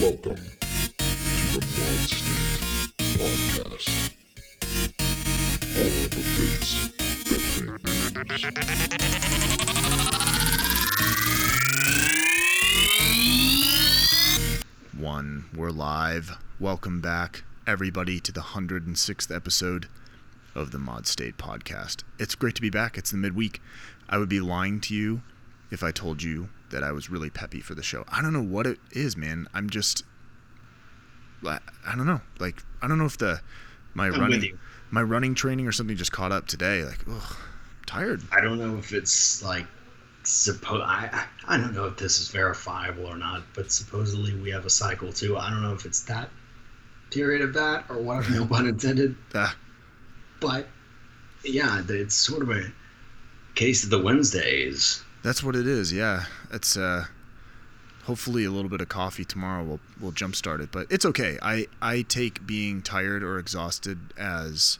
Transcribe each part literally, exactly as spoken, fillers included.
Welcome to the Mod State Podcast. All the things that One, we're live. Welcome back, everybody, to the one hundred sixth episode of the Mod State Podcast. It's great to be back. It's the midweek. I would be lying to you if I told you that I was really peppy for the show. I don't know what it is, man. I'm just, I don't know. Like, I don't know if the my I'm running my running training or something just caught up today. Like, ugh, I'm tired. I don't know if it's like suppo- I I don't know if this is verifiable or not, but supposedly we have a cycle too. I don't know if it's that period of that or what, no pun intended. Ah. But yeah, it's sort of a case of the Wednesdays. That's what it is, yeah. It's uh, hopefully a little bit of coffee tomorrow will will jumpstart it, but it's okay. I, I take being tired or exhausted as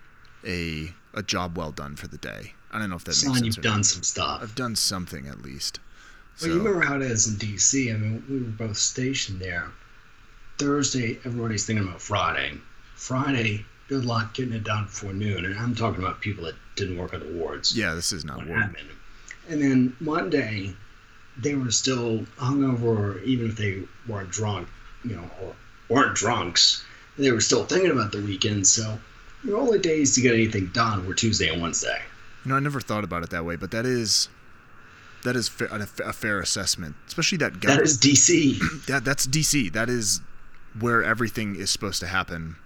a a job well done for the day. I don't know if that Son, makes sense. you've done some stuff. I've done something at least. Well, you remember how it is in D C. I mean, we were both stationed there. Thursday, everybody's thinking about Friday. Friday, good luck getting it done before noon. And I'm talking about people that didn't work at the wards. Yeah, this is not What work. happened? And then Monday, they were still hungover, or even if they weren't drunk, you know, or weren't drunks, they were still thinking about the weekend. So the only days to get anything done were Tuesday and Wednesday. You know, I never thought about it that way, but that is that is fa- a, a fair assessment, especially that That is D C. that that's D C. That is where everything is supposed to happen.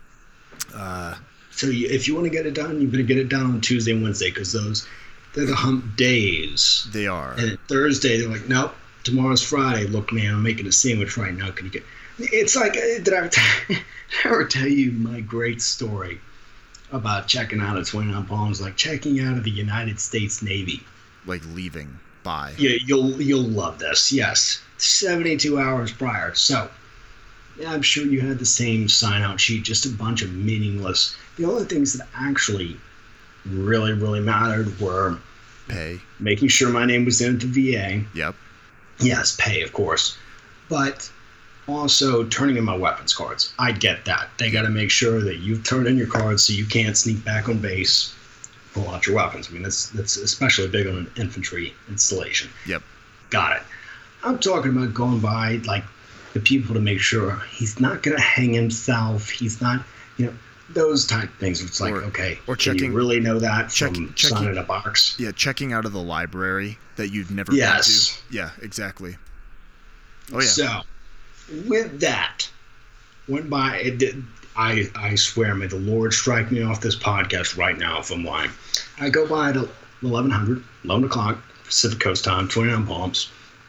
Uh, So you, if you want to get it done, you're going to get it done on Tuesday and Wednesday because those, they're the hump days. they are. And Thursday, they're like, nope, tomorrow's Friday. Look, man, I'm making a sandwich right now. Can you get... It's like, uh, did I ever, t- did I ever tell you my great story about checking out of twenty-nine Palms, like checking out of the United States Navy? Like leaving. Bye. Yeah, you'll you'll love this. Yes, seventy-two hours prior. So, yeah, I'm sure you had the same sign-out sheet, just a bunch of meaningless. The only things that actually really, really mattered were Pay. making sure my name was in at the V A. Yep. Yes, pay, of course. But also turning in my weapons cards. I get that. They got to make sure that you've turned in your cards so you can't sneak back on base, pull out your weapons. I mean, that's that's especially big on an infantry installation. Yep. Got it. I'm talking about going by, like, the people to make sure he's not going to hang himself. He's not, you know, those type of things. It's like, Or- okay, or can checking- you really know that check- from checking- signing a box? Yeah, checking out of the library that you've never Yes. been to. Yeah, exactly. Oh yeah. So, with that, went by, it did, I, I swear, may the Lord strike me off this podcast right now if I'm lying. I go by at eleven hundred, eleven o'clock, Pacific Coast time, twenty-nine Palms,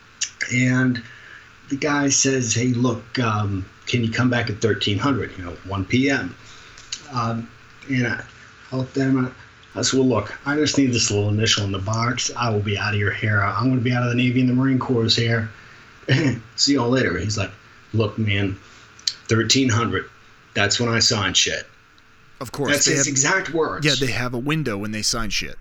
and the guy says, hey, look, um, can you come back at thirteen hundred, you know, one p.m.? Um, and I, I looked at him, I said, well, look, I just need this little initial in the box. I will be out of your hair. I'm going to be out of the Navy and the Marine Corps' hair. See y'all later. He's like, look, man, thirteen hundred. That's when I sign shit. Of course. That's they his have, exact words. yeah, they have a window when they sign shit.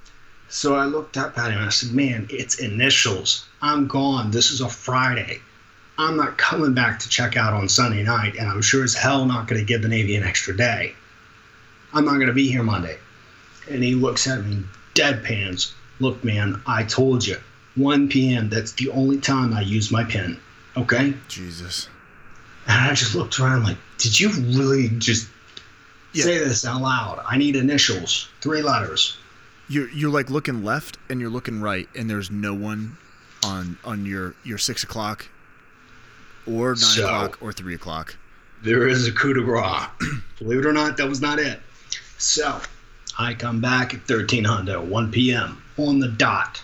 So I looked up at him and I said, man, it's initials. I'm gone. This is a Friday. I'm not coming back to check out on Sunday night, and I'm sure as hell not going to give the Navy an extra day. I'm not going to be here Monday. And he looks at me, deadpans. Look, man, I told you. one p.m., that's the only time I use my pen. Okay? Jesus. And I just looked around like, did you really just Yeah. say this out loud? I need initials. Three letters. You're you're like looking left and you're looking right, and there's no one on on your your six o'clock or nine So- o'clock or three o'clock. There is a coup de grace. Believe it or not, that was not it. So, I come back at thirteen hundred, one p.m. on the dot.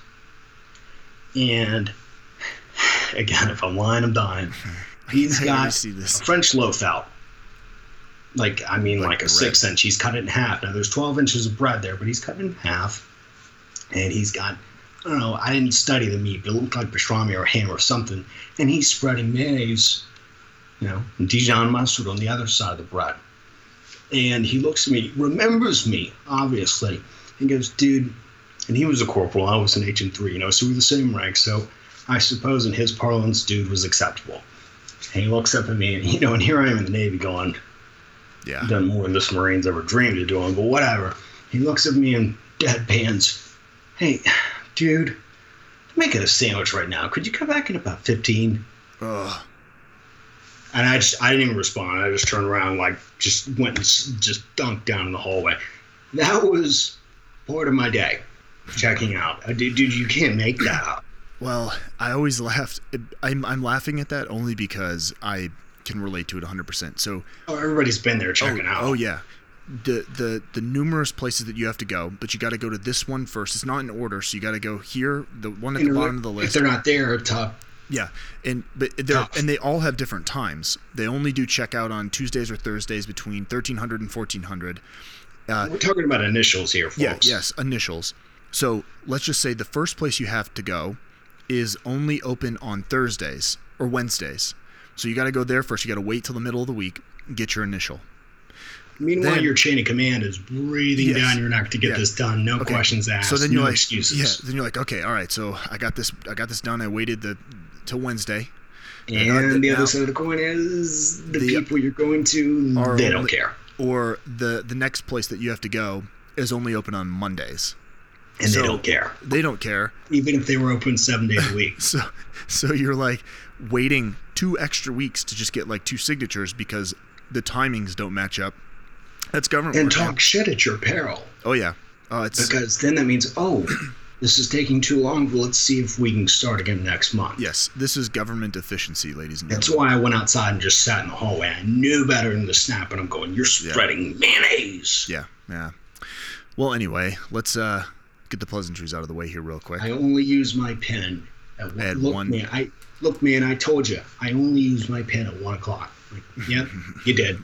And, again, if I'm lying, I'm dying. He's I already got see this. a French loaf out. Like, I mean, Like like, a bread. six inch. He's cut it in half. Now, there's twelve inches of bread there, but he's cut it in half. And he's got, I don't know, I didn't study the meat, but it looked like pastrami or ham or something. And he's spreading mayonnaise, you know, and Dijon mustard on the other side of the bread. And he looks at me, remembers me, obviously, and goes, dude, and he was a corporal, I was an H and three, you know, so we're the same rank, so I suppose in his parlance, dude was acceptable. And he looks up at me, and you know, and here I am in the Navy going, Yeah. done more than this Marines ever dreamed of doing, but whatever. He looks at me and deadpans, hey, dude, I'm making a sandwich right now. Could you come back in about fifteen? Ugh. And I just, I didn't even respond. I just turned around, like, just went and s- just dunked down in the hallway. That was part of my day, checking out. Uh, Dude, dude, you can't make that up. Well, I always laughed. I'm I'm laughing at that only because I can relate to it one hundred percent. So, Oh, everybody's been there checking oh, out. oh yeah, the the the numerous places that you have to go, but you got to go to this one first. It's not in order, so you got to go here, the one at You the know, bottom of the If list. they're not there, top. Yeah, and but they're Tough. and they all have different times. They only do checkout on Tuesdays or Thursdays between thirteen hundred and fourteen hundred. Uh, We're talking about initials here, folks. Yeah, yes, initials. So let's just say the first place you have to go is only open on Thursdays or Wednesdays. So you got to go there first. You got to wait till the middle of the week, get your initial. Meanwhile, Then- your chain of command is breathing Yes. down your neck to get Yeah. this done. No Okay. questions asked. So then you're no like, excuses. yeah. Then you're like, okay, all right. So I got this. I got this done. I waited the till Wednesday. And I got the that other now. side of the coin is the, The- people you're going to, Are they don't only- care. Or the the next place that you have to go is only open on Mondays. And So- they don't care. They don't care. Even if they were open seven days a week. So so you're like waiting two extra weeks to just get like two signatures because the timings don't match up. That's government And work, man. talk shit at your peril. Oh yeah. Oh, it's Because then that means, oh, this is taking too long. Well, let's see if we can start again next month. yes. This is government efficiency, ladies and That's gentlemen. why I went outside and just sat in the hallway. I knew better than to snap, and I'm going, you're spreading mayonnaise. Yeah, yeah. Well, anyway, let's uh, get the pleasantries out of the way here real quick. I only use my pen at one. At look, one- man, I look, man. I told you, I only use my pen at one o'clock. Like, yep, you did.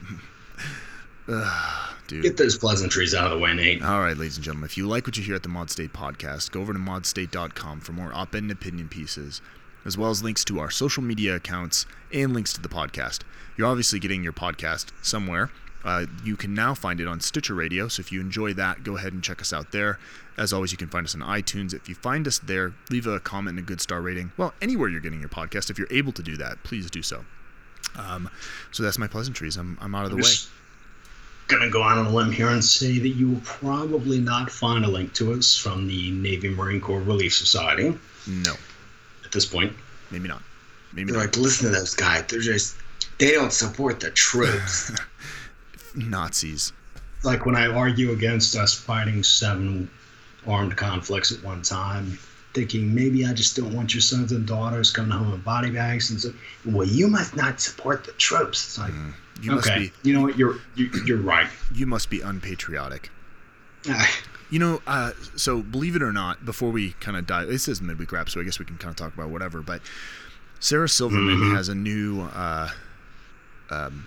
Dude. Get those pleasantries out of the way, Nate. All right, ladies and gentlemen, if you like what you hear at the Mod State podcast, go over to mod state dot com for more op-ed and opinion pieces, as well as links to our social media accounts and links to the podcast. You're obviously getting your podcast somewhere. Uh, you can now find it on Stitcher Radio, so if you enjoy that, go ahead and check us out there. As always, you can find us on iTunes. If you find us there, leave a comment and a good star rating. Well, anywhere you're getting your podcast, if you're able to do that, please do so. Um, so that's my pleasantries. I'm, I'm out of the I'm way. just gonna go out on a limb here and say that you will probably not find a link to us from the Navy Marine Corps Relief Society No, at this point. maybe not. Maybe They're not. like, listen to those guys. They're just, they don't support the troops. Nazis. Like when I argue against us fighting seven armed conflicts at one time, thinking maybe I just don't want your sons and daughters coming home in body bags, and so, well, you must not support the troops. It's like, You must okay, be you know what? You're you, you're right. you must be unpatriotic. Ah, You know, uh, so believe it or not, before we kind of dive, this is midweek wrap, so I guess we can kind of talk about whatever. But Sarah Silverman Mhm. has a new. Uh, um,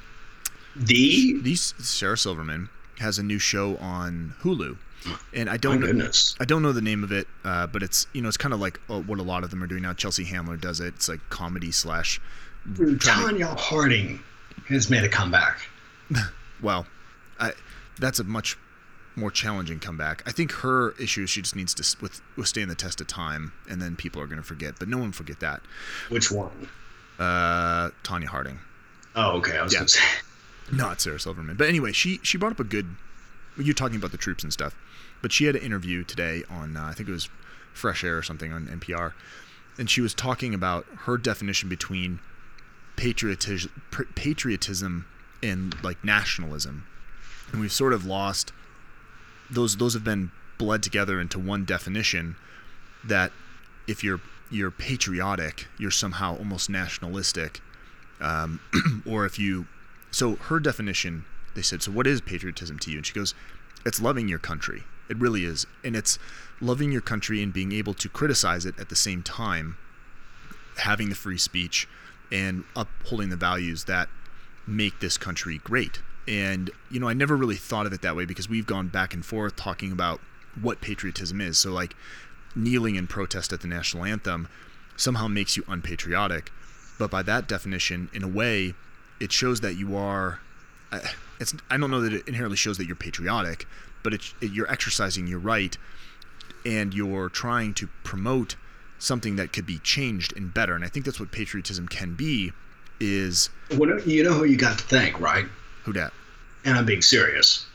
the these Sarah Silverman has a new show on Hulu, and I my don't know, goodness. I don't know the name of it, uh, but it's you know it's kind of like uh, what a lot of them are doing now. Chelsea Handler does it. It's like comedy slash. trying to- Tanya Harding has made a comeback. Well, I, that's a much more challenging comeback. I think her issue is she just needs to s- with, withstand the test of time, and then people are going to forget. But no one forget that. Which one? Uh, Tanya Harding, Oh, okay. I was Yeah. gonna say. not Sarah Silverman. But anyway, she she brought up a good. You're talking about the troops and stuff, but she had an interview today on uh, I think it was Fresh Air or something on N P R, and she was talking about her definition between patriotism, patriotism and like nationalism, and we've sort of lost those. Those have been bled together into one definition. That if you're you're patriotic, you're somehow almost nationalistic, um, or if you. So her definition, they said, so what is patriotism to you? And she goes, it's loving your country. It really is, and it's loving your country and being able to criticize it at the same time, having the free speech and upholding the values that make this country great. And, you know, I never really thought of it that way because we've gone back and forth talking about what patriotism is. So, like, kneeling in protest at the national anthem somehow makes you unpatriotic. But by that definition, in a way, it shows that you are, uh, it's, I don't know that it inherently shows that you're patriotic, but it, it, you're exercising your right and you're trying to promote something that could be changed and better. And I think that's what patriotism can be, is Well, you know who you got to thank, right? who dat? And I'm being serious.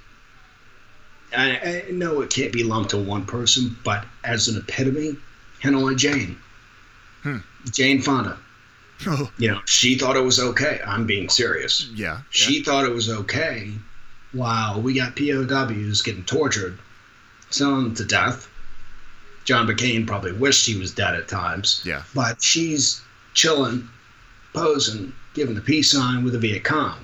I, I know it can't be lumped to one person, but as an epitome, Hannah Jane. Hmm. Jane Fonda. Oh, You know, she thought it was okay. I'm being serious. yeah. She yeah. thought it was okay while we got P O Ws getting tortured, some to death. John McCain probably wished he was dead at times. Yeah. But she's chilling, posing, giving the peace sign with the Viet Cong.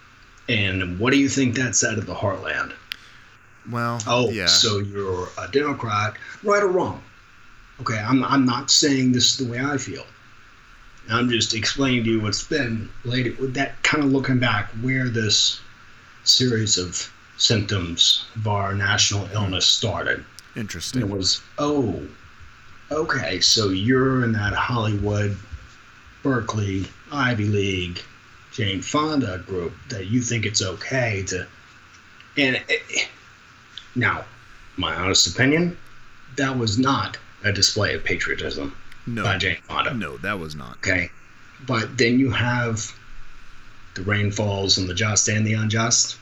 And what do you think that said of the Heartland? Well, Oh, yeah. so you're a Democrat, right or wrong? Okay, I'm I'm not saying this is the way I feel. I'm just explaining to you what's been later. With that kind of looking back, where this series of symptoms of our national illness started. Interesting. It was, oh, okay, so you're in that Hollywood, Berkeley, Ivy League, Jane Fonda group that you think it's okay to. And it, now, my honest opinion, that was not a display of patriotism No. by Jane Fonda. No, that was not. Okay. But then you have the rain falls on the just and the unjust.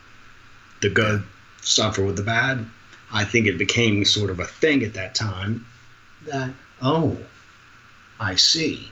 The good suffer with the bad. I think it became sort of a thing at that time that, oh, I see.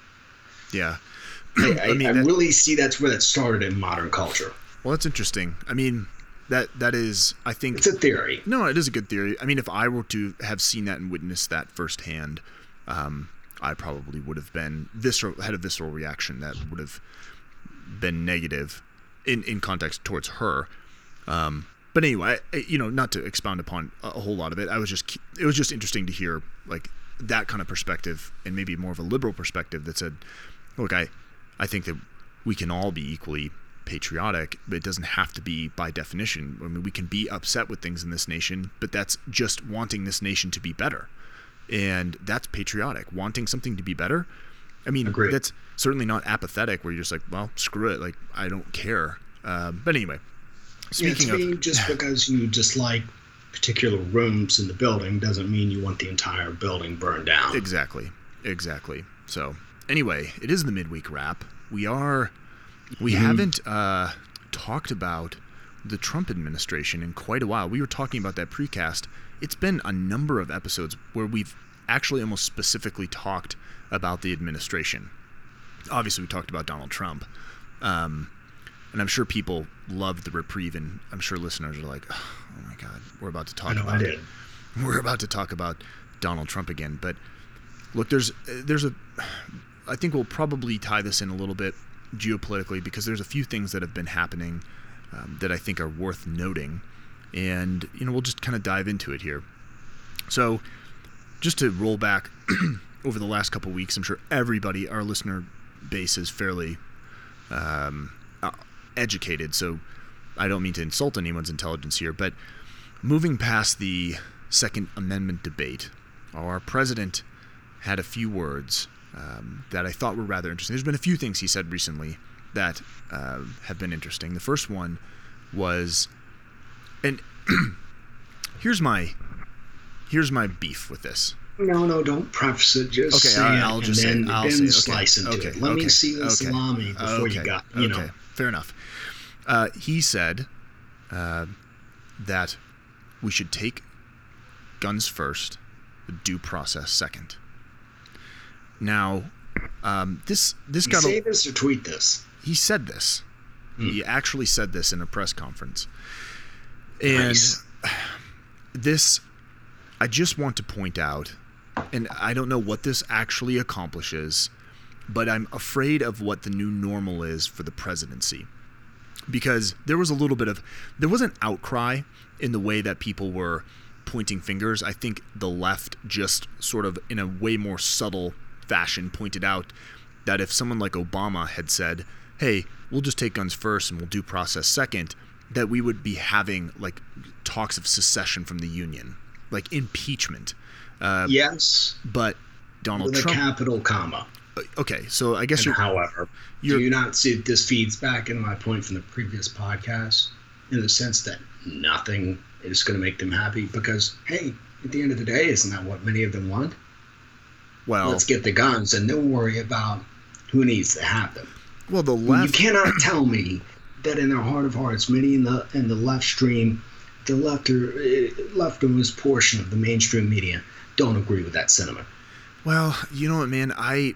Yeah. I, I, I mean, I that- really see that's where that started in modern culture. Well, that's interesting. I mean, that that is, I think. It's a theory. No, it is a good theory. I mean, if I were to have seen that and witnessed that firsthand, um, I probably would have been visceral, had a visceral reaction that would have been negative in, in context towards her. Um, but anyway, I, you know, not to expound upon a, a whole lot of it, I was just, it was just interesting to hear like that kind of perspective and maybe more of a liberal perspective that said, look, I, I think that we can all be equally patriotic, but it doesn't have to be by definition. I mean, we can be upset with things in this nation, but that's just wanting this nation to be better. And that's patriotic, wanting something to be better. I mean, Agreed. that's certainly not apathetic where you're just like, well, screw it. Like, I don't care. Um, but anyway, speaking yeah, to of, me, just because you dislike particular rooms in the building doesn't mean you want the entire building burned down. exactly, exactly. So anyway, it is the midweek wrap. We are, we Mm-hmm. haven't uh, talked about the Trump administration in quite a while. We were talking about that precast. It's been a number of episodes where we've actually almost specifically talked about the administration. Obviously, we talked about Donald Trump. Um, and I'm sure people loved the reprieve, and I'm sure listeners are like, oh my God, we're about to talk I know about I did. We're about to talk about Donald Trump again. But look, there's there's a I think we'll probably tie this in a little bit geopolitically because there's a few things that have been happening um, that I think are worth noting. And, you know, we'll just kind of dive into it here. So just to roll back over the last couple weeks, I'm sure everybody, our listener base is fairly um, uh, educated. So I don't mean to insult anyone's intelligence here, but moving past the Second Amendment debate, our president had a few words um, that I thought were rather interesting. There's been a few things he said recently that uh, have been interesting. The first one was, and here's my here's my beef with this. No, no, don't preface it. Just Okay, say I- it I'll and just say then, it. I'll then say it. Okay. slice into Okay, it. Let okay, me see the okay. salami before okay. you got, you okay. know. Fair enough. Uh, he said uh, that we should take guns first, due process second. Now, um, this this You got say a, this or tweet this. he said this. Hmm. He actually said this in a press conference. And Nice. this, I just want to point out, and I don't know what this actually accomplishes, but I'm afraid of what the new normal is for the presidency. Because there was a little bit of, there was an outcry in the way that people were pointing fingers. I think the left just sort of in a way more subtle fashion pointed out that if someone like Obama had said, hey, we'll just take guns first and we'll due process second, that we would be having like talks of secession from the Union, like impeachment. Uh, Yes, But Donald with a Trump. capital comma. Okay, so I guess And you're. however, do you're- you not see that this feeds back into my point from the previous podcast in the sense that nothing is going to make them happy? Because, hey, at the end of the day, isn't that what many of them want? Well, Let's get the guns and then worry about who needs to have them. Well, the You left. cannot tell me that in their heart of hearts, many in the in the left stream, the left or leftmost portion of the mainstream media don't agree with that sentiment. Well, you know what, man? I.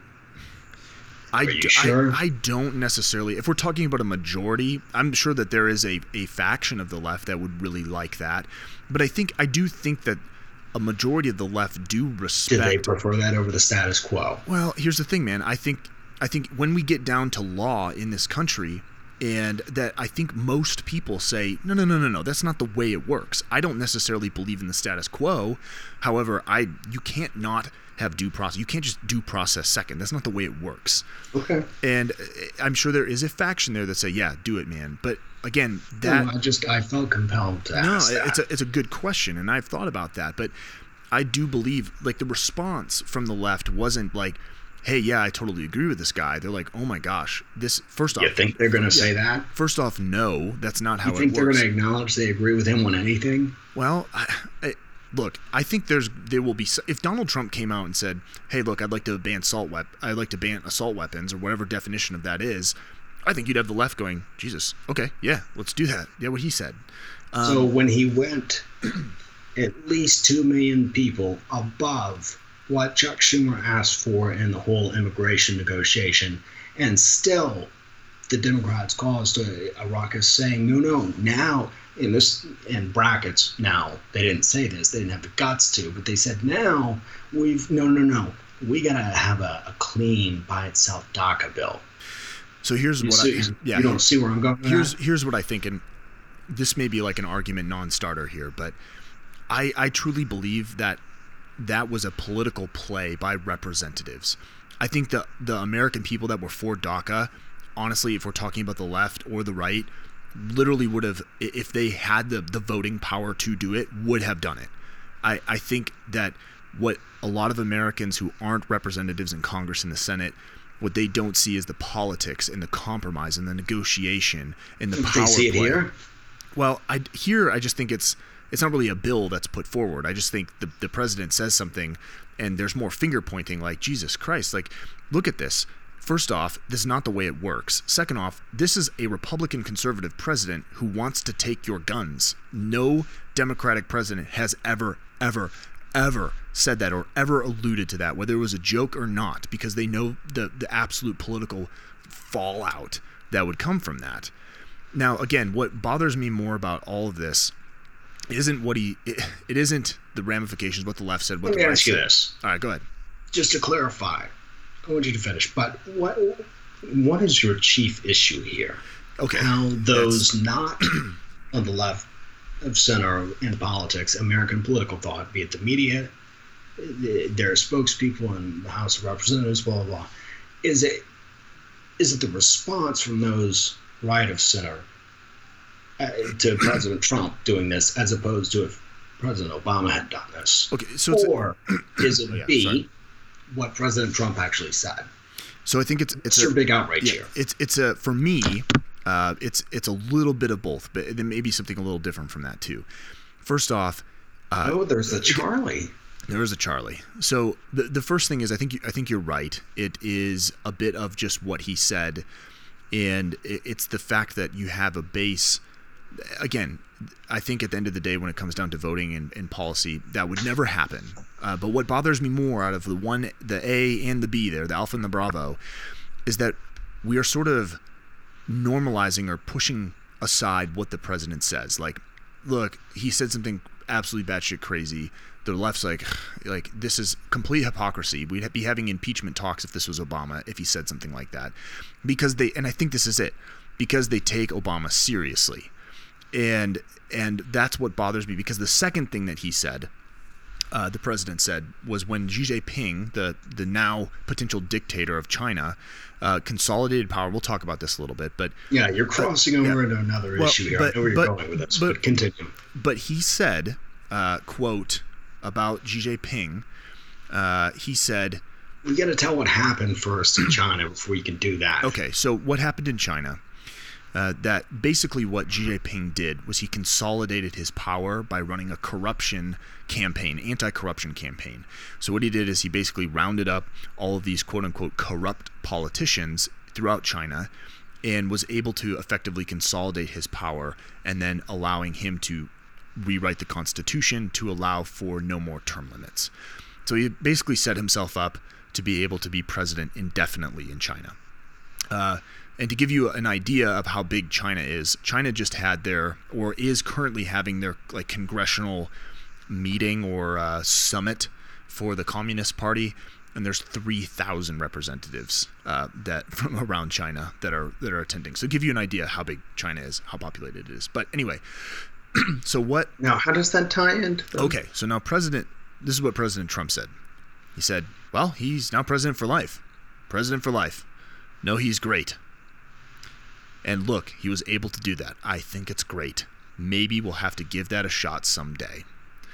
I, Are you d- sure? I, I don't necessarily. If we're talking about a majority, I'm sure that there is a, a faction of the left that would really like that. But I think I do think that a majority of the left do Do respect. they prefer that over the status quo? Well, here's the thing, man. I think I think when we get down to law in this country, and that I think most people say, no, no, no, no, no, that's not the way it works. I don't necessarily believe in the status quo. However, I you can't not have due process. You can't just due process second. That's not the way it works. Okay. And I'm sure there is a faction there that say, yeah, do it, man. But again, that No, I just I felt compelled to no, ask that. it's a it's a good question, and I've thought about that. But I do believe, like, the response from the left wasn't like, hey, yeah, I totally agree with this guy. They're like, oh my gosh, this first off. You think they're going to say that? First off, no, that's not how You think it they're works. going to acknowledge they agree with him on anything? Well, I, I, look, I think there's there will be if Donald Trump came out and said, "Hey, look, I'd like to ban assault wep- I'd like to ban assault weapons or whatever definition of that is," I think you'd have the left going, "Jesus, okay, yeah, let's do that." Yeah, what he said. Um, So when he went at least two million people above what Chuck Schumer asked for in the whole immigration negotiation, and still the Democrats caused a, a ruckus saying, no, no, now, in this, in brackets, now, they didn't say this, they didn't have the guts to, but they said, now, we've, no, no, no, we gotta have a, a clean, by itself DACA bill. So here's You, what see, I yeah you don't here- see where I'm going with here's that? here's what I think, and this may be like an argument non-starter here, but I I truly believe that that was a political play by representatives. I think the the American people that were for DACA, honestly, if we're talking about the left or the right, literally would have, if they had the the voting power to do it, would have done it. I I think that what a lot of Americans who aren't representatives in Congress and the Senate, what they don't see is the politics and the compromise and the negotiation and the Don't power they see it play. here? Well, I here I just think it's it's not really a bill that's put forward. I just think the the president says something, and there's more finger pointing. Like, Jesus Christ! Like, look at this. First off, this is not the way it works. Second off, this is a Republican conservative president who wants to take your guns. No Democratic president has ever, ever, ever said that or ever alluded to that, whether it was a joke or not, because they know the the absolute political fallout that would come from that. Now, again, what bothers me more about all of this isn't what he it, it isn't the ramifications, what the left said, what Let the me right ask you said. this. All right, go ahead. Just to clarify, I want you to finish, but what what is your chief issue here? Okay. How those not on the left of center in politics, American political thought, be it the media, their spokespeople in the House of Representatives, blah, blah, blah, is it is it the response from those right of center uh, to President Trump doing this, as opposed to if President Obama had done this? Okay, so it's Or is it Oh, yeah, B, sorry. what President Trump actually said? so I think it's It's it's your a, big outrage yeah, here. it's it's a for me, uh, it's it's a little bit of both, but there may be something a little different from that too. First off, uh, Oh, there's the Charlie. there is a Charlie. So the the first thing is, I think you, I think you're right. It is a bit of just what he said, and it, it's the fact that you have a base. Again, I think at the end of the day, when it comes down to voting and, and policy, that would never happen. Uh, but what bothers me more out of the one, the A and the B there, the Alpha and the Bravo, is that we are sort of normalizing or pushing aside what the president says. Like, look, he said something absolutely batshit crazy. The left's like, like this is complete hypocrisy. We'd be having impeachment talks if this was Obama, if he said something like that, because they, and I think this is it, because they take Obama seriously. And and that's what bothers me, because the second thing that he said, uh, the president said, was when Xi Jinping, the the now potential dictator of China, uh, consolidated power. We'll talk about this a little bit, but Yeah, you're crossing over into another Well, issue here. but- I know where but- you're going with this, but- but, continue. but he said, uh, quote, about Xi Jinping, uh, he said, We got to tell what happened first in China before you can do that. okay, so what happened in China? Uh, that basically what Xi Jinping did was he consolidated his power by running a corruption campaign, anti-corruption campaign. So what he did is he basically rounded up all of these quote-unquote corrupt politicians throughout China and was able to effectively consolidate his power, and then allowing him to rewrite the constitution to allow for no more term limits. So he basically set himself up to be able to be president indefinitely in China. Uh, and to give you an idea of how big China is, China just had their, or is currently having their like congressional meeting or uh, summit for the Communist Party, and there's three thousand representatives uh, that from around China that are that are attending. So give you an idea how big China is, how populated it is. But anyway, so what? Now, how does that tie into? The... Okay, so now President, this is what President Trump said. He said, "Well, he's now president for life. President for life. No, he's great." And look, he was able to do that. I think it's great. Maybe we'll have to give that a shot someday.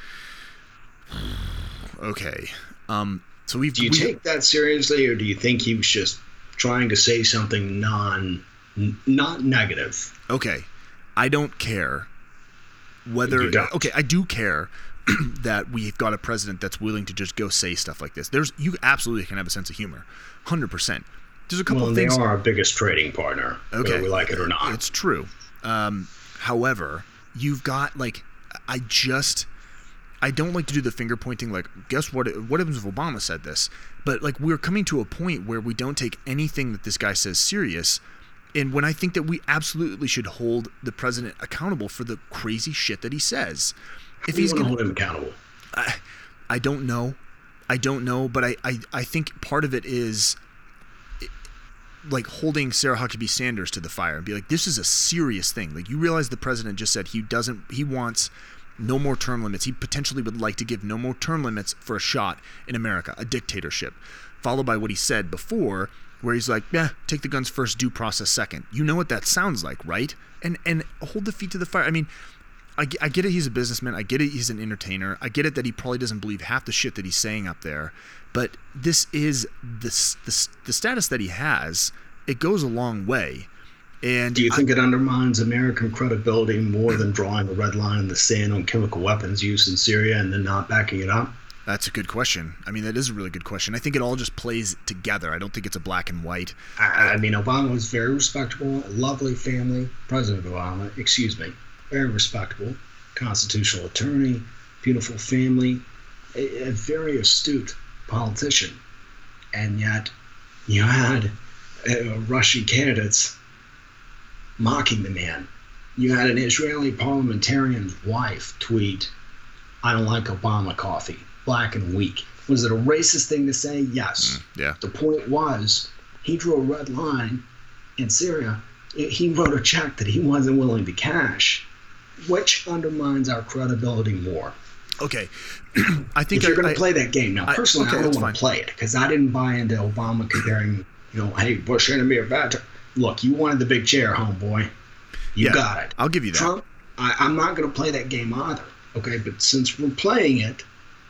Okay. Um. So we've. Do you we, take that seriously, or do you think he was just trying to say something non, n- not negative? Okay, I don't care whether. You don't. Okay, I do care that we've got a president that's willing to just go say stuff like this. There's you absolutely can have a sense of humor, one hundred percent. There's a couple well, of they things. are our biggest trading partner, Okay, whether we like it or not. It's true. Um, however, you've got like I just. I don't like to do the finger pointing like, guess what, what happens if Obama said this? But like we're coming to a point where we don't take anything that this guy says serious. And when I think that we absolutely should hold the president accountable for the crazy shit that he says. If he's going to hold him accountable. I, I don't know. I don't know. But I, I, I think part of it is like holding Sarah Huckabee Sanders to the fire and be like, this is a serious thing. Like you realize the president just said he doesn't, he wants no more term limits. He potentially would like to give no more term limits for a shot in America, a dictatorship, followed by what he said before, where he's like, yeah, take the guns first, due process second. You know what that sounds like, right? And and hold the feet to the fire. I mean, I, I get it he's a businessman. I get it he's an entertainer. I get it that he probably doesn't believe half the shit that he's saying up there. But this is this, this the status that he has. It goes a long way. And do you think I, it undermines American credibility more than drawing a red line in the sand on chemical weapons use in Syria and then not backing it up? That's a good question. I mean, that is a really good question. I think it all just plays together. I don't think it's a black and white. I, I mean, Obama was very respectable, a lovely family. President Obama, excuse me, very respectable, constitutional attorney, beautiful family, a, a very astute politician. And yet you had uh, Russian candidates mocking the man. You had an Israeli parliamentarian's wife tweet, "I don't like Obama coffee, black and weak." Was it a racist thing to say? Yes. Mm, yeah. The point was, he drew a red line in Syria. He wrote a check that he wasn't willing to cash, which undermines our credibility more. Okay. I think if you're I, going to I, play that game. Now, I, personally, okay, I don't that's want to fine. play it because I didn't buy into Obama comparing, you know, hey, Bush enemy or bad. Look, you wanted the big chair, homeboy. You yeah, got it. I'll give you that. Trump, I, I'm not going to play that game either. Okay, but since we're playing it,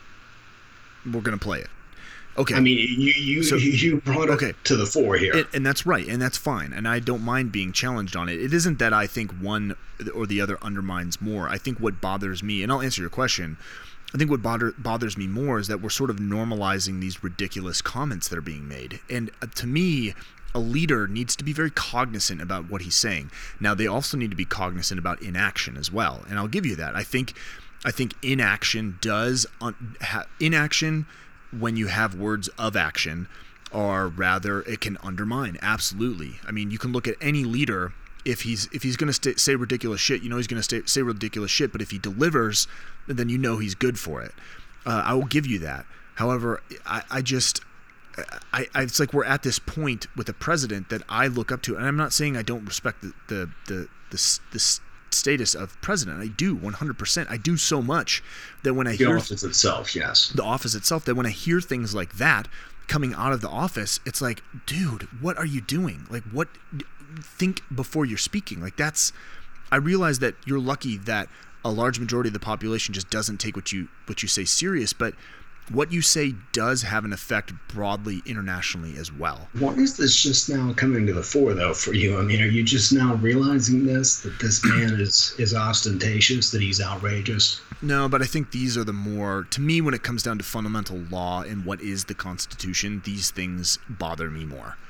we're going to play it. Okay. I mean, you you So- you brought it okay. to the fore here. And, and that's right, and that's fine, and I don't mind being challenged on it. It isn't that I think one or the other undermines more. I think what bothers me, and I'll answer your question, I think what bother, bothers me more is that we're sort of normalizing these ridiculous comments that are being made. And uh, to me, a leader needs to be very cognizant about what he's saying. Now, they also need to be cognizant about inaction as well, and I'll give you that. I think I think inaction does un, ha, inaction when you have words of action are rather, it can undermine. Absolutely. I mean, you can look at any leader. If he's if he's going to st- say ridiculous shit, you know he's going to say ridiculous shit. But if he delivers, then you know he's good for it. Uh, I will give you that. However, I, I just, I, I it's like we're at this point with a president that I look up to, and I'm not saying I don't respect the the the the, the status of president. I do one hundred percent. I do so much that when I the hear office itself, yes, the office itself, that when I hear things like that coming out of the office, it's like, dude, what are you doing? Like, what? Think before you're speaking. Like, that's. I realize that you're lucky that a large majority of the population just doesn't take what you what you say serious, but what you say does have an effect broadly internationally as well. Why is this just now coming to the fore, though, for you? I mean, are you just now realizing this, that this man is, is ostentatious, that he's outrageous? No, but I think these are the more, to me, when it comes down to fundamental law and what is the Constitution, these things bother me more.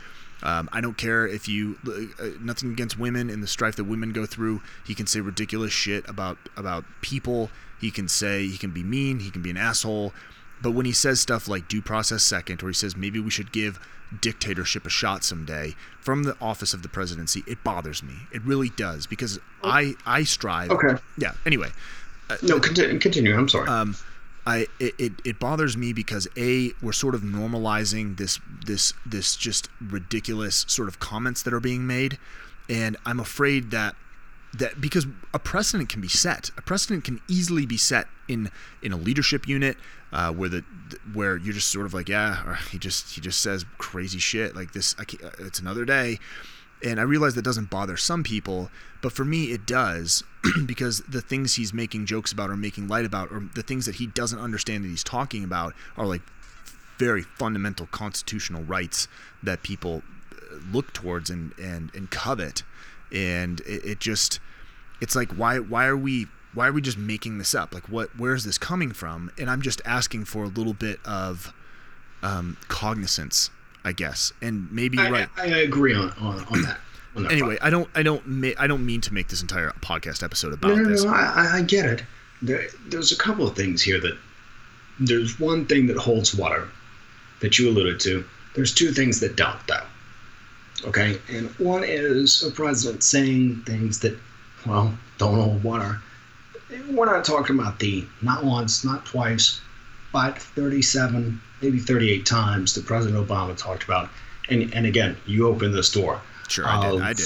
Um, I don't care if you uh, nothing against women and the strife that women go through. He can say ridiculous shit about about people. He can say he can be mean. He can be an asshole. But when he says stuff like due process second, or he says maybe we should give dictatorship a shot someday from the office of the presidency, it bothers me. It really does, because I I strive. Okay. Yeah. Anyway. Uh, No, continue. continue. I'm sorry. Um, I it, it, it bothers me because a we're sort of normalizing this this this just ridiculous sort of comments that are being made, and I'm afraid that that because a precedent can be set, a precedent can easily be set in in a leadership unit uh, where the where you're just sort of like, yeah, or he just he just says crazy shit like this. I can't, it's another day. And I realize that doesn't bother some people, but for me it does, because the things he's making jokes about or making light about, or the things that he doesn't understand that he's talking about, are like very fundamental constitutional rights that people look towards and, and, and covet. And it, it just, it's like, why why are we why are we just making this up? Like, what where is this coming from? And I'm just asking for a little bit of um, cognizance, I guess, and maybe I, right. I, I agree on, on, on that. On that Anyway, front. I don't, I don't, ma- I don't mean to make this entire podcast episode about no, no, this. no, I, I get it. There, there's a couple of things here that there's one thing that holds water that you alluded to. There's two things that don't, though. Okay, and one is a president saying things that, well, don't hold water. We're not talking about the not once, not twice, but thirty-seven, maybe thirty-eight times that President Obama talked about. And and again, you opened this door. Sure, I did. Of, I did.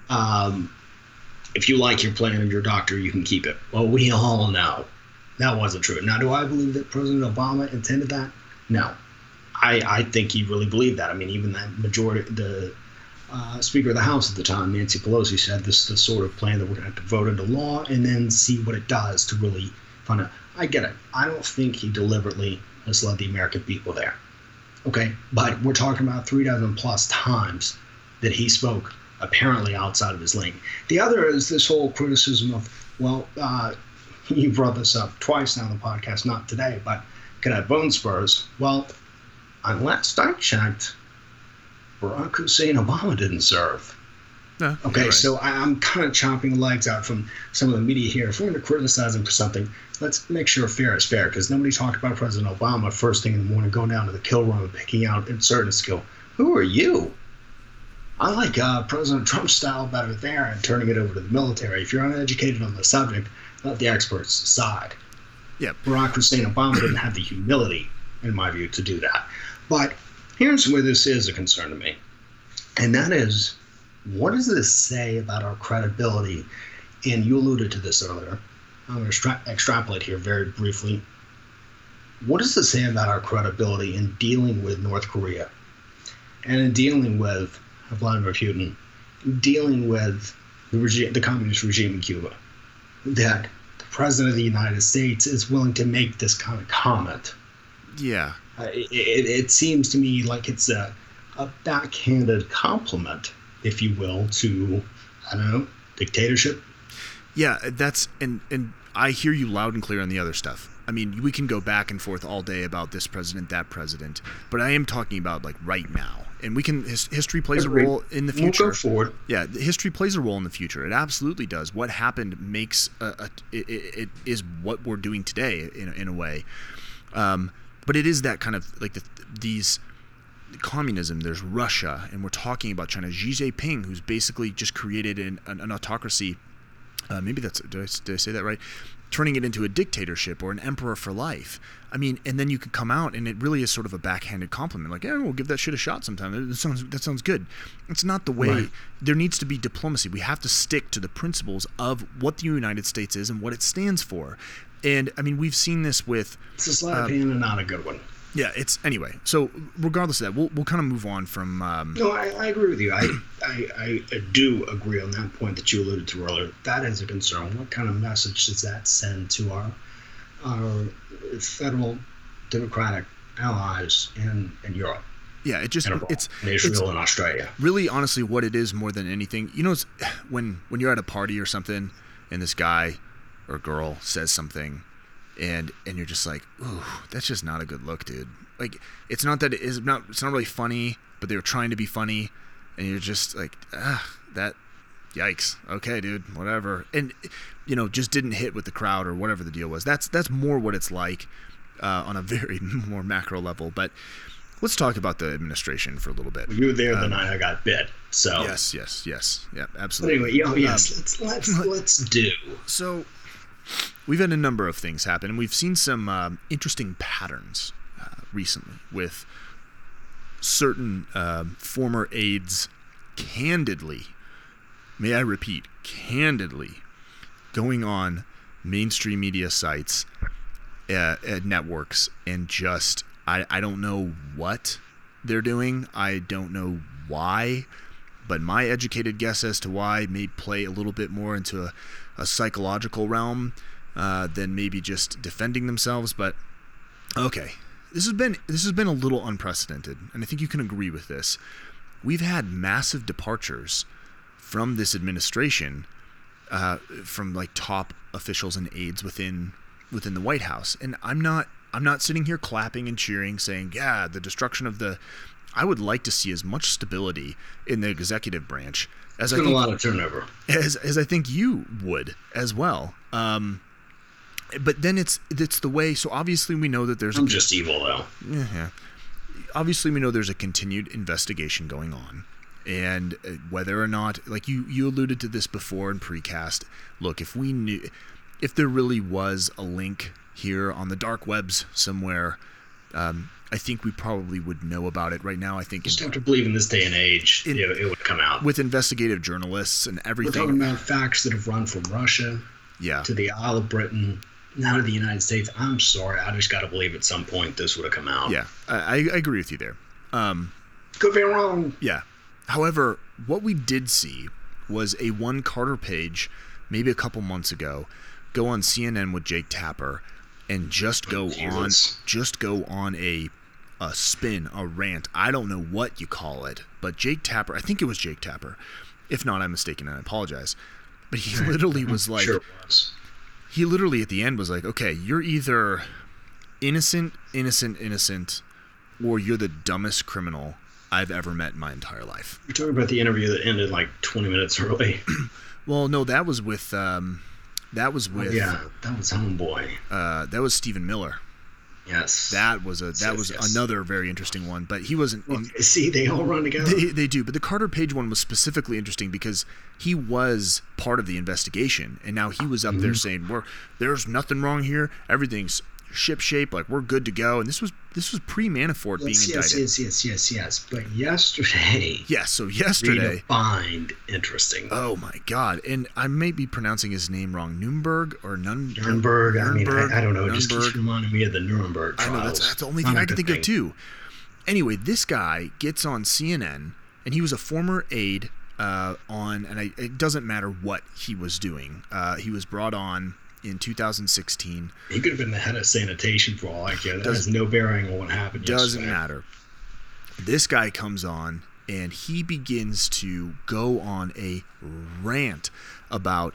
Um, if you like your plan and your doctor, you can keep it. Well, we all know that wasn't true. Now, do I believe that President Obama intended that? No. I, I think he really believed that. I mean, even that majority, the uh, Speaker of the House at the time, Nancy Pelosi, said this is the sort of plan that we're going to have to vote into law and then see what it does to really find out. I get it. I don't think he deliberately misled the American people there. Okay? But we're talking about three dozen plus times that he spoke apparently outside of his lane. The other is this whole criticism of, well, uh, you brought this up twice now on the podcast, not today, but could have bone spurs. Well, on last I checked, Barack Hussein Obama didn't serve. No, Okay, right. so I, I'm kind of chopping legs out from some of the media here. If we're going to criticize him for something, let's make sure fair is fair, because nobody talked about President Obama first thing in the morning, going down to the kill room and picking out insurgent skill. Who are you? I like uh, President Trump's style better there and turning it over to the military. If you're uneducated on the subject, let the experts decide. Yeah. Barack Hussein Obama didn't have the humility, in my view, to do that. But here's where this is a concern to me, and that is, what does this say about our credibility? And you alluded to this earlier. I'm going to extra- extrapolate here very briefly. What does this say about our credibility in dealing with North Korea and in dealing with Vladimir Putin, dealing with the regime, the communist regime in Cuba, that the President of the United States is willing to make this kind of comment? Yeah. Uh, it, it, it seems to me like it's a, a backhanded compliment, if you will, to, I don't know, dictatorship. Yeah, that's and and I hear you loud and clear on the other stuff. I mean, we can go back and forth all day about this president, that president, but I am talking about like right now. And we can his, history plays a role in the future. We'll go forward. Yeah, the history plays a role in the future. It absolutely does. What happened makes a, a it, it, it is what we're doing today in in a way. Um, but it is that kind of like the, these communism. There's Russia, and we're talking about China. Xi Jinping, who's basically just created an, an, an autocracy. Uh, maybe that's did I, did I say that right? Turning it into a dictatorship or an emperor for life. I mean, and then you can come out and it really is sort of a backhanded compliment. Like, yeah, we'll give that shit a shot sometime. That sounds that sounds good. It's not the way. Right. There needs to be diplomacy. We have to stick to the principles of what the United States is and what it stands for. And I mean, we've seen this with. It's a slight uh, opinion and not a good one. Yeah, it's anyway. So regardless of that, we'll we'll kind of move on from. Um, No, I, I agree with you. I, I I do agree on that point that you alluded to earlier. That is a concern. What kind of message does that send to our our federal democratic allies in, in Europe, yeah, it just and abroad, it's in Israel it's and Australia? really honestly what it is more than anything. You know, it's, when when you're at a party or something, and this guy or girl says something. And and you're just like, ooh, that's just not a good look, dude. Like, it's not that it is not. It's not really funny, but they were trying to be funny. and you're just like, ah, that, yikes. Okay, dude, whatever. And, you know, just didn't hit with the crowd or whatever the deal was. That's that's more what it's like uh, on a very more macro level. But let's talk about the administration for a little bit. You were there the um, night I got bit, so. Yes, yes, yes. Yeah, But absolutely. anyway, oh, yes, Um, let's, let's, let's do. So we've had a number of things happen, and we've seen some um, interesting patterns uh, recently with certain um, former aides candidly, may I repeat, candidly, going on mainstream media sites, uh, uh, networks, and just, I, I don't know what they're doing. I don't know why, but my educated guess as to why may play a little bit more into a, a psychological realm uh, than maybe just defending themselves. But okay, this has been this has been a little unprecedented, and I think you can agree with this. We've had massive departures from this administration, uh, from like top officials and aides within within the White House, and I'm not I'm not sitting here clapping and cheering, saying, yeah, the destruction of the. I would like to see as much stability in the executive branch as There's I been think, a lot of turnover. as as I think you would as well. Um, but then it's it's the way. So obviously we know that there's. I'm a, just evil, though. yeah. Obviously we know there's a continued investigation going on, and whether or not, like you you alluded to this before in precast. Look, if we knew, if there really was a link here on the dark webs somewhere. Um, I think we probably would know about it right now. I think Just in, have to believe in this day and age, In- it, it would come out. with investigative journalists and We're everything. talking about facts that have run from Russia yeah, to the Isle of Britain, now to the United States. I'm sorry, I just got to believe at some point this would have come out. yeah, I, I agree with you there. Um, Could be wrong. yeah. However, what we did see was a one Carter Page, maybe a couple months ago, go on C N N with Jake Tapper, and just go Jesus. on, just go on a. a spin, a rant. I don't know what you call it, but Jake Tapper, I think it was Jake Tapper. If not, I'm mistaken and I apologize. But he literally was like, Sure it was. he literally at the end was like, okay, you're either innocent, innocent, innocent, or you're the dumbest criminal I've ever met in my entire life. You're talking about the interview that ended like twenty minutes early. Well, no, that was with, um, that was with, yeah, that was Homeboy. uh, that was Stephen Miller. Yes. That was a, that Yes, was yes. another very interesting one, but he wasn't. Well, in, see, they all run together. They, they do, but the Carter Page one was specifically interesting because he was part of the investigation, and now he was up there saying, "We're there's nothing wrong here. Everything's ship shape. Like we're good to go." And this was this was pre-Manafort being yes, yes, indicted. yes, yes, yes, yes. But yesterday, Yes. So yesterday, redefined interesting. oh my God, and I may be pronouncing his name wrong, Nuremberg or Nun. Nuremberg. I mean, Nuremberg, I, I don't know. It just keeps Nuremberg. reminding me of the Nuremberg I trials. know that's, that's the only Not thing a I can good think thing. of too. Anyway, this guy gets on C N N, and he was a former aide uh, on, and I, it doesn't matter what he was doing. Uh, he was brought on in two thousand sixteen. He could have been the head of sanitation for all I care. That Does- has no bearing on what happened Doesn't yesterday. matter. This guy comes on, and he begins to go on a rant about,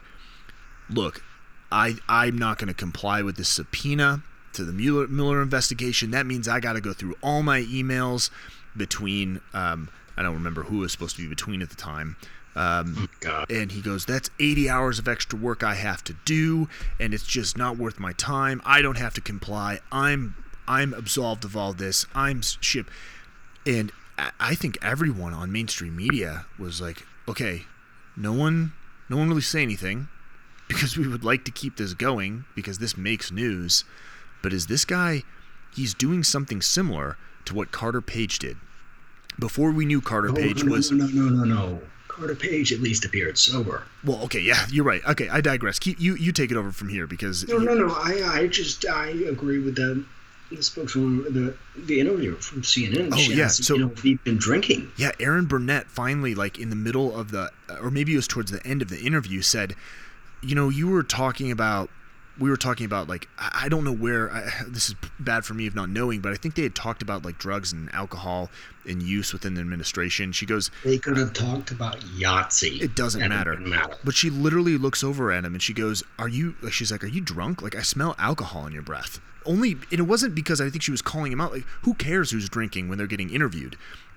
look, I, I'm not going to comply with this subpoena to the Mueller, Mueller investigation. That means I got to go through all my emails between, um, I don't remember who was supposed to be between at the time. Um, God. and he goes, that's eighty hours of extra work I have to do, and it's just not worth my time. I don't have to comply. I'm I'm absolved of all this. I'm ship. And I- I think everyone on mainstream media was like, okay, no one, no one really say anything because we would like to keep this going because this makes news. But is this guy, he's doing something similar to what Carter Page did. Before we knew Carter No, Page no, was... no, no, no, no, no. Carter Page at least appeared sober. Well, okay, yeah, you're right. Okay, I digress. Keep, you, you take it over from here because... No, no, no. I, I just, I agree with the, the spokeswoman, the, the interviewer from C N N. Oh, She yeah, asked, so- you know, if he'd been drinking. Yeah, Aaron Burnett finally, like in the middle of the, or maybe it was towards the end of the interview, said, you know, you were talking about, we were talking about like, I I don't know where, I, this is bad for me of not knowing, but I think they had talked about like drugs and alcohol in use within the administration. She goes, They could have talked about Yahtzee. it doesn't And matter. It didn't matter. But she literally looks over at him and she goes, are you, like, she's like, are you drunk? Like, I smell alcohol in your breath. Only, and it wasn't because I think she was calling him out. Like, who cares who's drinking when they're getting interviewed?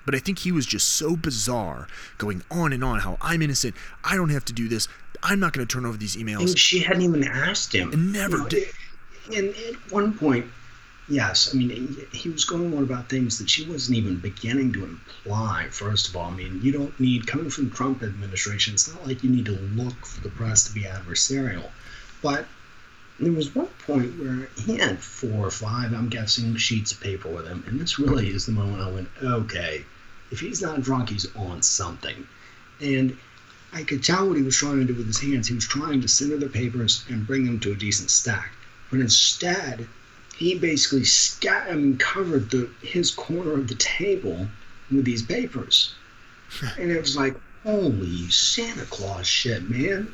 But I think he was just so bizarre, going on and on how I'm innocent. I don't have to do this. I'm not going to turn over these emails. And she hadn't even asked him. And never you know, did. And at one point, yes, I mean, he was going on about things that she wasn't even beginning to imply, first of all. I mean, you don't need, coming from the Trump administration, it's not like you need to look for the press to be adversarial. But there was one point where he had four or five, I'm guessing, sheets of paper with him. And this really is the moment I went, okay, if he's not drunk, he's on something. And I could tell what he was trying to do with his hands. He was trying to center the papers and bring them to a decent stack. But instead, he basically scat- I mean, covered the his corner of the table with these papers. And it was like, holy Santa Claus shit, man.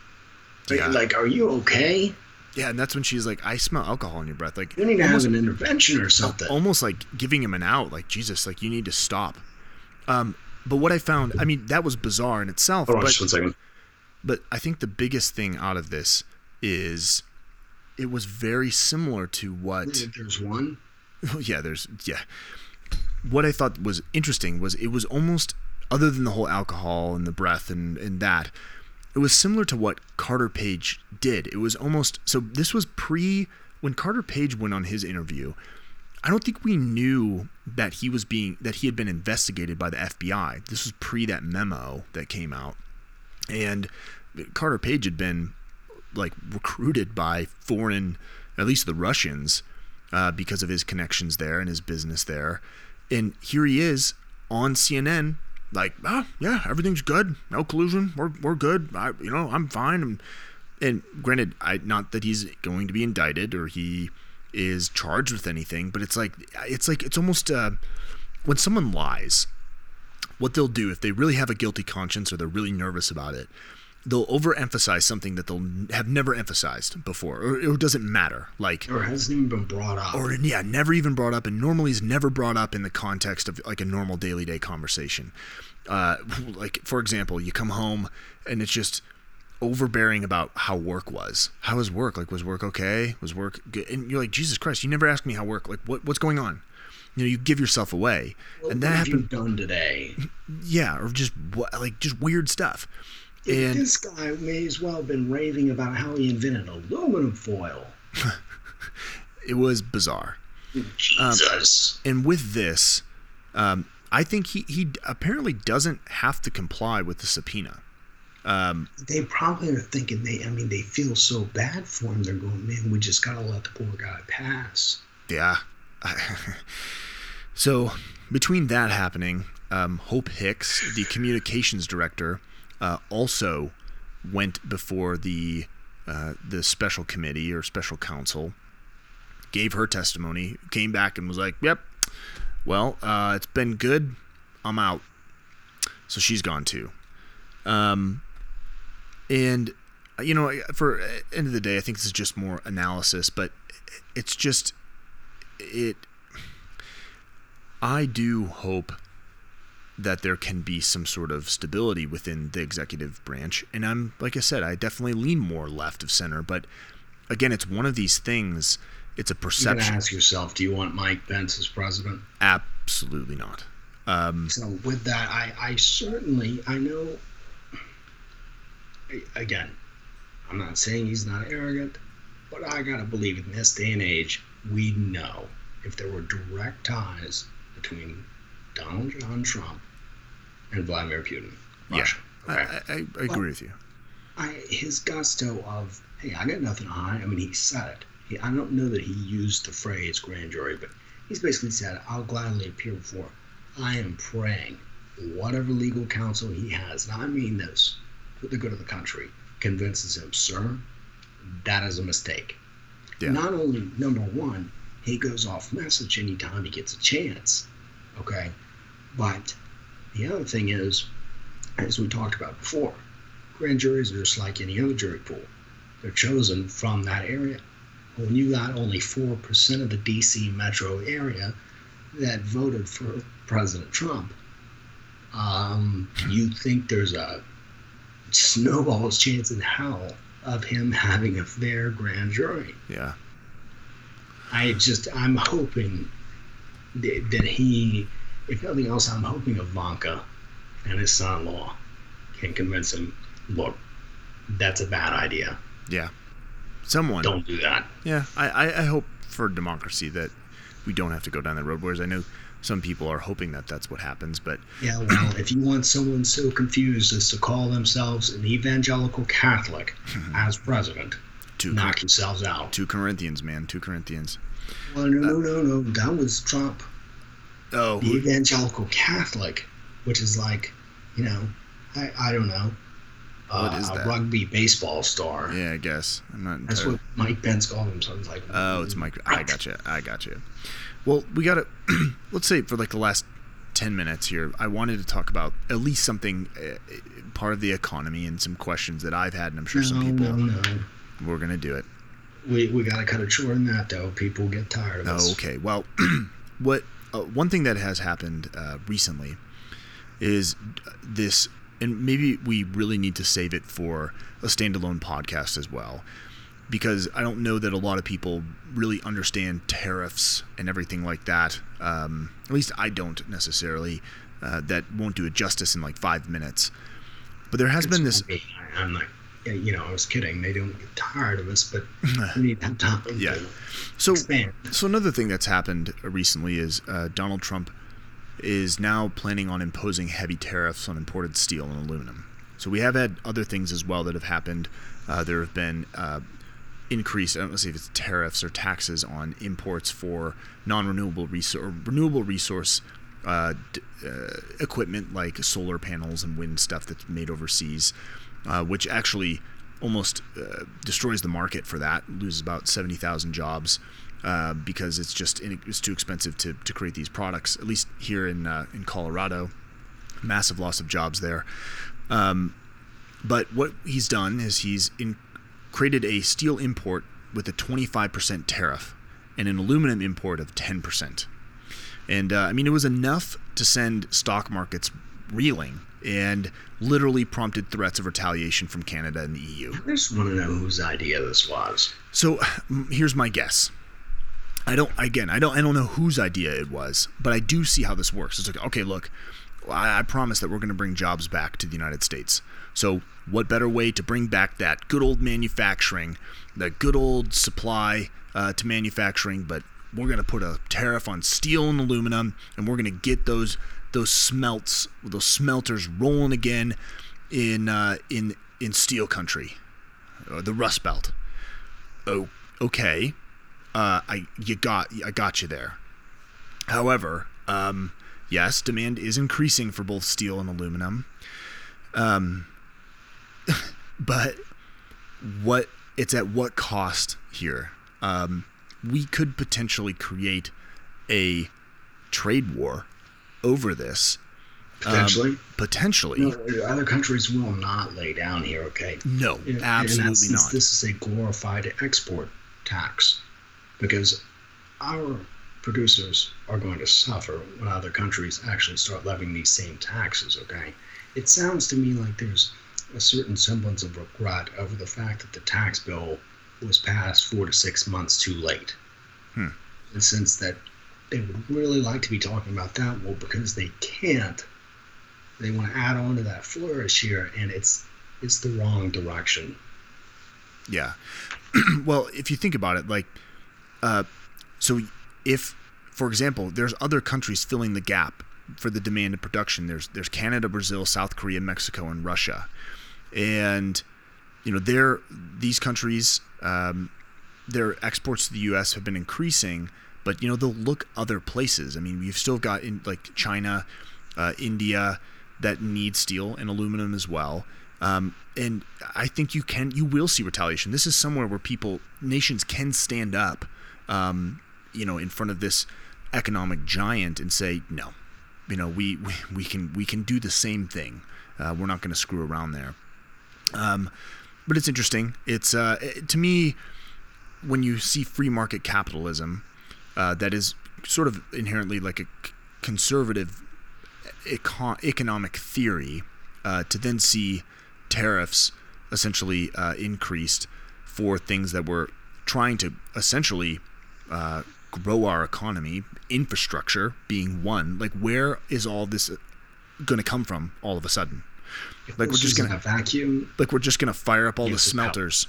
Yeah. Like, are you okay? Yeah, and that's when she's like, I smell alcohol in your breath. Like, You need to almost, have an intervention or something. almost like giving him an out. Like, Jesus, like, you need to stop. Um, but what I found, I mean, that was bizarre in itself. Hold on but, just one second. But I think the biggest thing out of this is it was very similar to what... There's one. yeah, there's... Yeah. What I thought was interesting was it was almost, other than the whole alcohol and the breath and, and that, it was similar to what Carter Page did. It was almost... So this was pre... When Carter Page went on his interview, I don't think we knew that he was being... that he had been investigated by the F B I. This was pre that memo that came out. And Carter Page had been like recruited by foreign, at least the Russians, uh, because of his connections there and his business there. And here he is on C N N, like, oh yeah, everything's good, no collusion, we're we're good, I, you know, I'm fine. And, and granted, I not that he's going to be indicted or he is charged with anything, but it's like it's like it's almost uh, when someone lies. What they'll do if they really have a guilty conscience or they're really nervous about it, they'll overemphasize something that they'll have never emphasized before, or it doesn't matter. Like, Or hasn't even been brought up. or yeah, never even brought up, and normally is never brought up in the context of like a normal daily day conversation. Uh, like, for example, you come home and it's just overbearing about how work was. How was work? Like, was work okay? Was work good? And you're like, Jesus Christ, you never asked me how work. Like, what what's going on? You know, you give yourself away, Well, and what that have happened. you done today? Yeah, or just like just weird stuff. If And this guy may as well have been raving about how he invented aluminum foil. it was bizarre. Jesus. And with this, um, I think he, he apparently doesn't have to comply with the subpoena. Um, They probably are thinking, they. I mean, they feel so bad for him. They're going, man, we just got to let the poor guy pass. yeah. So between that happening, um, Hope Hicks, the communications director, uh, also went before the uh, the special committee or special counsel, gave her testimony, came back and was like, yep, well, uh, it's been good. I'm out. So she's gone too. Um, and, you know, for end of the day, I think this is just more analysis, but it's just, it, I do hope that there can be some sort of stability within the executive branch. And I'm, like I said, I definitely lean more left of center, but again, it's one of these things, it's a You perception. gotta ask yourself, do you want Mike Pence as president? Absolutely not. Um, So with that, I, I certainly, I know, again, I'm not saying he's not arrogant, but I gotta believe in this day and age, we know if there were direct ties between Donald John Trump and Vladimir Putin. yeah, Russia. I, Okay. I, I agree Well, with you. I, his gusto of, hey, I got nothing to hide. I mean, he said it. He, I don't know that he used the phrase grand jury, but he's basically said, I'll gladly appear before. I am praying whatever legal counsel he has, and I mean this, for the good of the country, convinces him, sir, that is a mistake. Yeah. Not only, number one, he goes off message anytime he gets a chance, okay? But the other thing is, as we talked about before, grand juries are just like any other jury pool. They're chosen from that area. When you got only four percent of the D C metro area that voted for President Trump, um, you think there's a snowball's chance in hell of him having a fair grand jury. Yeah. I just, I'm hoping that, that he if nothing else, I'm hoping Ivanka and his son-in-law can convince him, look, that's a bad idea. Yeah. Someone. Don't do that. Yeah. I, I, I hope for democracy that we don't have to go down that road, whereas I know some people are hoping that that's what happens, but... Yeah, well, if you want someone so confused as to call themselves an evangelical Catholic as president, two knock Cor- yourselves out. Two Corinthians, man. Two Corinthians. Well, no, no, no, no. That was Trump. Oh. The evangelical Catholic, which is like, you know, I, I don't know. What uh, is that? A rugby baseball star. Yeah, I guess. I'm not entirely... That's what Mike Pence called himself. Like, oh, it's Mike. I gotcha. I gotcha. Well, we got to, let's say for like the last ten minutes here, I wanted to talk about at least something, uh, part of the economy and some questions that I've had, and I'm sure no, some people, no, no. we're going to do it. We, we got to cut it short in that, though. People get tired of us. Oh, okay. Well, what uh, one thing that has happened uh, recently is this, and maybe we really need to save it for a standalone podcast as well, because I don't know that a lot of people really understand tariffs and everything like that. Um, at least I don't necessarily. Uh, that won't do it justice in like five minutes. But there has been this... I, I'm like, you know, I was kidding. They don't get tired of us, but we need to have time yeah. to So, expand. so another thing that's happened recently is uh, Donald Trump is now planning on imposing heavy tariffs on imported steel and aluminum. So we have had other things as well that have happened. Uh, there have been uh, increase, I don't know if it's tariffs or taxes on imports for non-renewable resource, renewable resource uh, d- uh, equipment like solar panels and wind stuff that's made overseas, uh, which actually almost uh, destroys the market for that, loses about seventy thousand jobs. Uh, because it's just it's too expensive to, to create these products. At least here in uh, in Colorado, massive loss of jobs there. Um, but what he's done is he's in, created a steel import with a twenty-five percent tariff and an aluminum import of ten percent. And uh, I mean, it was enough to send stock markets reeling and literally prompted threats of retaliation from Canada and the E U. I just want to know whose idea this was. So here's my guess. I don't, again, I don't, I don't know whose idea it was, but I do see how this works. It's like, okay, look, I, I promise that we're going to bring jobs back to the United States. So what better way to bring back that good old manufacturing, that good old supply uh, to manufacturing, but we're going to put a tariff on steel and aluminum, and we're going to get those those smelts, those smelters rolling again in uh, in in steel country, uh, the Rust Belt. Oh, okay. Uh, I you got I got you there. However, um, yes, demand is increasing for both steel and aluminum. Um, but what it's at what cost here? Um, we could potentially create a trade war over this. Potentially. Um, potentially. No, other countries will not lay down here, okay? No, In- absolutely in essence, not. This is a glorified export tax because our producers are going to suffer when other countries actually start levying these same taxes, okay? It sounds to me like there's a certain semblance of regret over the fact that the tax bill was passed four to six months too late. Hmm. In the sense that they would really like to be talking about that, well, because they can't, they want to add on to that flourish here, and it's it's the wrong direction. Yeah. Well, if you think about it, like, uh, so if, for example, there's other countries filling the gap for the demand and production. There's there's Canada, Brazil, South Korea, Mexico, and Russia, and you know, they're these countries, um, their exports to the U S have been increasing, but you know, they'll look other places. I mean, we've still got in like China, uh, India that need steel and aluminum as well. Um, and I think you can, you will see retaliation. This is somewhere where people, nations can stand up, um, you know, in front of this economic giant and say, no, you know, we, we, we can, we can do the same thing. Uh, we're not going to screw around there. Um, but it's interesting. It's, uh, to me, when you see free market capitalism, uh, that is sort of inherently like a c- conservative econ- economic theory, uh, to then see tariffs essentially uh, increased for things that were trying to essentially uh, grow our economy, infrastructure being one. Like, where is all this going to come from all of a sudden? Like, we're just going to vacuum. Like, we're just going to fire up all the Yes, smelters,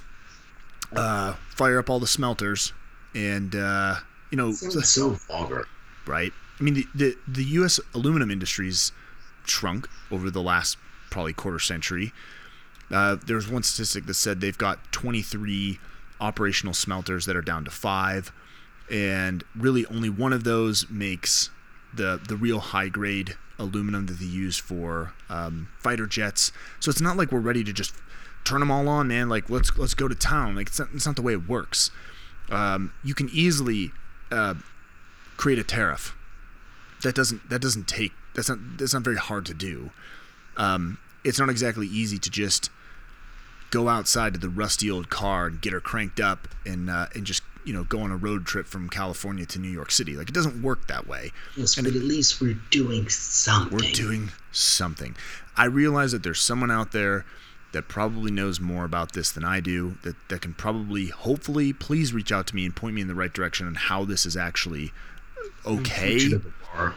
uh, fire up all the smelters, and uh, you know, Sounds so vulgar. right? I mean, the, the the U S aluminum industry's shrunk over the last probably quarter century. Uh, there was one statistic that said they've got twenty-three operational smelters that are down to five, and really only one of those makes the the real high grade aluminum that they use for um, fighter jets. So it's not like we're ready to just turn them all on, man. Like, let's let's go to town. Like, it's not, it's not the way it works. Um, you can easily uh, create a tariff. That doesn't that doesn't take that's not that's not very hard to do. Um, it's not exactly easy to just go outside to the rusty old car and get her cranked up and uh, and just, you know, go on a road trip from California to New York City. Like, it doesn't work that way. Yes, And but it- at least we're doing something. We're doing something. I realize that there's someone out there that probably knows more about this than I do, that, that can probably, hopefully, please reach out to me and point me in the right direction on how this is actually okay. Put you to the bar.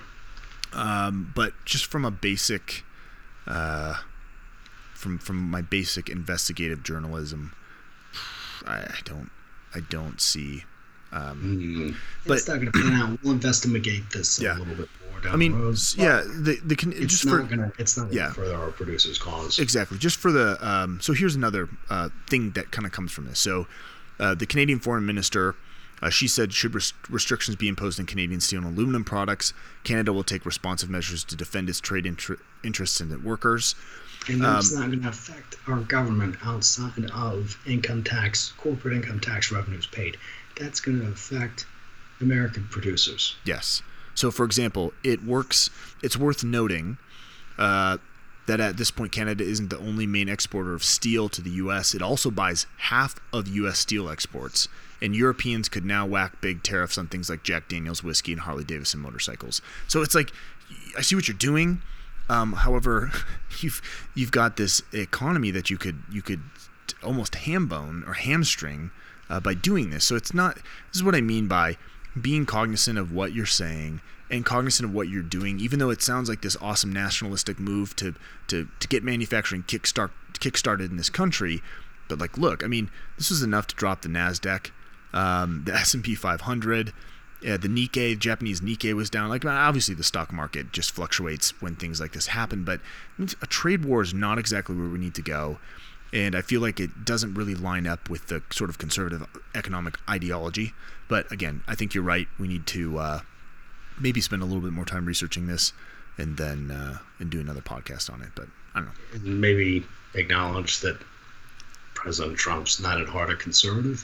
Um, but just from a basic, uh, from from my basic investigative journalism, I, I don't, I don't see. Um, Mm. But- It's not going to pan out. We'll investigate this Yeah. a little bit more down I mean, the road. s- yeah, the the can, It's just not for gonna. It's not gonna yeah. further our producers' cause. exactly just for the. Um, so here's another uh, thing that kind of comes from this. So, uh, the Canadian Foreign Minister. Uh, she said, should rest- restrictions be imposed on Canadian steel and aluminum products, Canada will take responsive measures to defend its trade inter- interests and its workers. And that's Um, not going to affect our government outside of income tax, corporate income tax revenues paid. That's going to affect American producers. Yes. So, for example, it works. It's worth noting uh, that at this point, Canada isn't the only main exporter of steel to the U S. It also buys half of U S steel exports, and Europeans could now whack big tariffs on things like Jack Daniel's whiskey and Harley Davidson motorcycles. So it's like, I see what you're doing. Um, however, you've you've got this economy that you could you could almost hambone or hamstring uh, by doing this. So it's not. This is what I mean by being cognizant of what you're saying and cognizant of what you're doing, even though it sounds like this awesome nationalistic move to to, to get manufacturing kickstart kickstarted in this country. But like, look, I mean, this was enough to drop the NASDAQ, um, the S and P five hundred, uh, the Nikkei, Japanese Nikkei was down. Like, obviously the stock market just fluctuates when things like this happen, but a trade war is not exactly where we need to go. And I feel like it doesn't really line up with the sort of conservative economic ideology. But again, I think you're right. We need to uh, maybe spend a little bit more time researching this and then uh, and do another podcast on it. But I don't know. And maybe acknowledge that President Trump's not at heart a conservative.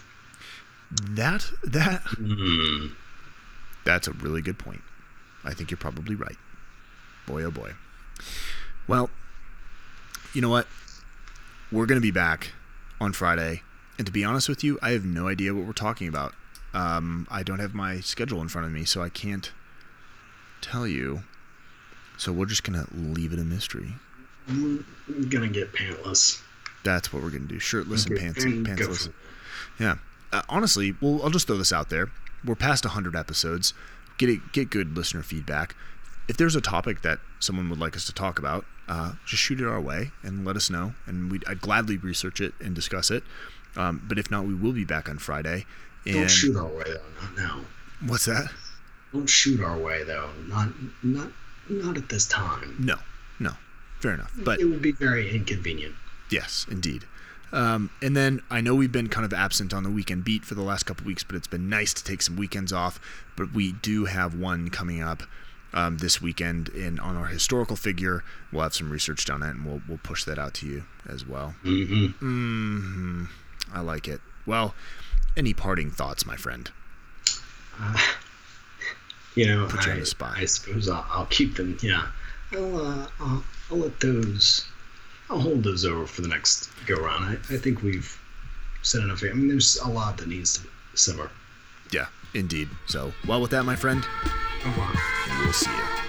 That that Hmm. that's a really good point. I think you're probably right. Boy, oh boy. Well, you know what? We're going to be back on Friday. And to be honest with you, I have no idea what we're talking about. Um, I don't have my schedule in front of me, so I can't tell you. So we're just going to leave it a mystery. We're gonna get pantless. That's what we're going to do. Shirtless and Okay, pants, and go pantsless. for it. Yeah. Uh, honestly, well, I'll just throw this out there. We're past one hundred episodes. Get it, get good listener feedback. If there's a topic that someone would like us to talk about, uh, just shoot it our way and let us know. And we'd, I'd gladly research it and discuss it. Um, but if not, we will be back on Friday. And Don't shoot our way though. Not now. What's that? Don't shoot our way though. Not not not at this time. No, no. Fair enough. But It would be very inconvenient. yes, indeed. Um, and then I know we've been kind of absent on the weekend beat for the last couple weeks, but it's been nice to take some weekends off. But we do have one coming up um, this weekend in on our historical figure. We'll have some research on it, and we'll we'll push that out to you as well. Mm-hmm. Hmm. I like it. Well, any parting thoughts, my friend? Uh, you know, Put you I, on the spot. I suppose I'll, I'll keep them. Yeah, I'll, uh, I'll I'll let those. I'll hold those over for the next go round. I, I think we've said enough here. I mean, there's a lot that needs to simmer. Yeah, indeed. So, well, with that, my friend, Au revoir. we'll see you.